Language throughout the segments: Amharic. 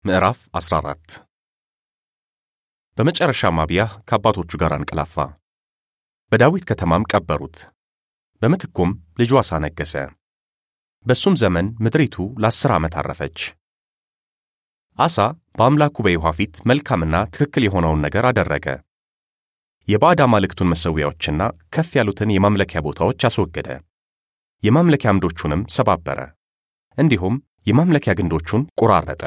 ምዕራፍ 14 በመጨረሻም አብያ ከአባቶቹ ጋር አንቀላፋ። በዳዊት ከተማም ቀበሩት። በምትኩም ልጁ አሳ ነገሠ። በሱም ዘመን ምድሪቱ ለ10 ዓመት አረፈች። አሳ በአምላኩ በይሖዋ ፊት መልካምና ትክክል የሆነውን ነገር አደረገ። የባዕድ አማልክቱን መሠዊያዎችና ከፍ ያሉትን የማምለኪያ ቦታዎች አስወገደ። የማምለኪያ ዓምዶቹንም ሰባበረ። እንዲሁም የማምለኪያ ግንዶቹን ቆራረጠ።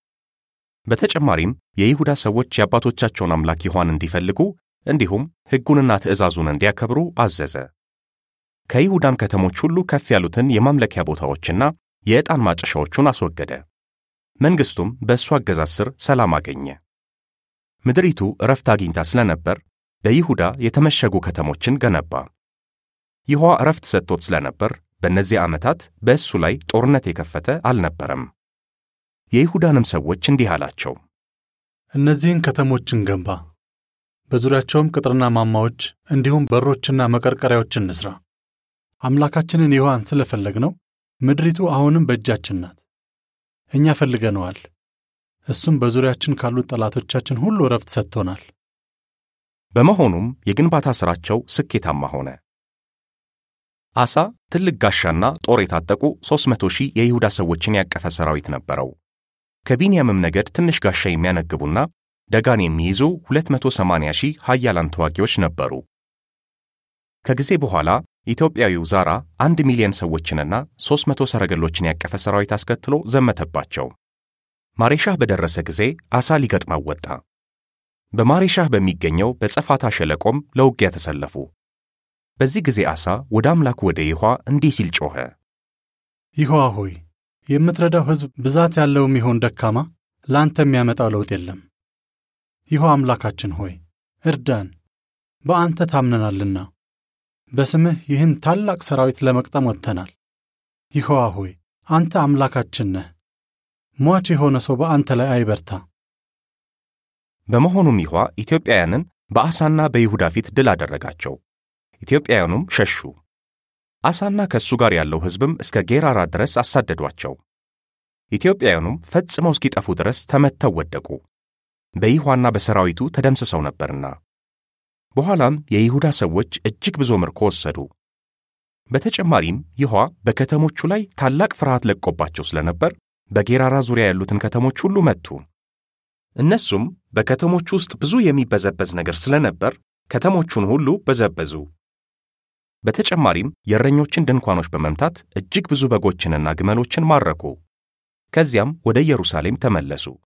በተጨማሪም የይሁዳ ሰዎች የአባቶቻቸውን አምላክ ይሖዋን እንዲፈልጉ እንዲሁም ሕጉንና ትእዛዙን እንዲያከብሩ አዘዘ። ከይሁዳም ከተሞች ሁሉ ከፍ ያሉትን የማምለኪያ ቦታዎችና የዕጣን ማጨሻዎቹን አስወገደ። መንግሥቱም በእሱ አገዛዝ ሥር ሰላም አገኘ። ምድሪቱ ዕረፍት አግኝታ ስለነበር በይሁዳ የተመሸጉ ከተሞችን ገነባ። ይሖዋ ዕረፍት ሰጥቶት ስለነበር በእነዚህ ዓመታት በእሱ ላይ ጦርነት የከፈተ አልነበረም። የይሁዳንም ሰዎች እንዲህ አላቸው፣ እነዚህን ከተሞችን ገንባ፣ በዙሪያቸውም ቅጥርና ማማዎች እንዲሁም በሮችና መቀርቀሪያዎችን እንሥራ። አምላካችንን ይሖዋን ስለፈለግነው ምድሪቱ አሁንም በእጃችን ናት። እኛ ፈልገነዋል፣ እሱም በዙሪያችን ካሉት ጠላቶቻችን ሁሉ ዕረፍት ሰጥቶናል። በመሆኑም የግንባታ ሥራቸው ስኬታማ ሆነ። አሳ ትልቅ ጋሻና ጦር የታጠቁ 300,000 የይሁዳ ሰዎችን ያቀፈ ሠራዊት ነበረው። ከቢንያምም ነገድ ትንሽ ጋሻ የሚያነግቡና ደጋን የሚይዙ 280,000 ኃያላን ተዋጊዎች ነበሩ። ከጊዜ በኋላ ኢትዮጵያዊው ዛራ 1,000,000 ሰዎችንና 300 ሰረገሎችን ያቀፈ ሠራዊት አስከትሎ ዘመተባቸው። ማሬሻህ በደረሰ ጊዜ አሳ ሊገጥመው ወጣ። በማሬሻህ በሚገኘው በጸፋታ ሸለቆም ለውጊያ ተሰለፉ። በዚህ ጊዜ አሳ ወደ አምላኩ ወደ ይሖዋ እንዲህ ሲል ጮኸ፣ ይሖዋ ሆይ፣ የምትረዳው ሕዝብ ብዛት ያለውም ይሆን ደካማ ለአንተ የሚያመጣው ለውጥ የለም። ይሖዋ አምላካችን ሆይ እርዳን፣ በአንተ ታምነናልና በስምህ ይህን ታላቅ ሠራዊት ለመቅጠም ወጥተናል። ይሖዋ ሆይ አንተ አምላካችን ነህ፣ ሟች የሆነ ሰው በአንተ ላይ አይበርታ። በመሆኑም ይሖዋ ኢትዮጵያውያንን በአሳና በይሁዳ ፊት ድል አደረጋቸው። ኢትዮጵያውያኑም ሸሹ። አሳና ከእሱ ጋር ያለው ሕዝብም እስከ ጌራራ ድረስ አሳደዷቸው። ኢትዮጵያውያኑም ፈጽመው እስኪጠፉ ድረስ ተመትተው ወደቁ፣ በይሖዋና በሠራዊቱ ተደምስሰው ነበርና። በኋላም የይሁዳ ሰዎች እጅግ ብዙ ምርኮ ወሰዱ። በተጨማሪም ይሖዋ በከተሞቹ ላይ ታላቅ ፍርሃት ለቆባቸው ስለነበር በጌራራ ዙሪያ ያሉትን ከተሞች ሁሉ መቱ። እነሱም በከተሞቹ ውስጥ ብዙ የሚበዘበዝ ነገር ስለነበር ከተሞቹን ሁሉ በዘበዙ። በተጨማሪም የእረኞችን ድንኳኖች በመምታት እጅግ ብዙ በጎችንና ግመሎችን ማረኩ። ከዚያም ወደ ኢየሩሳሌም ተመለሱ።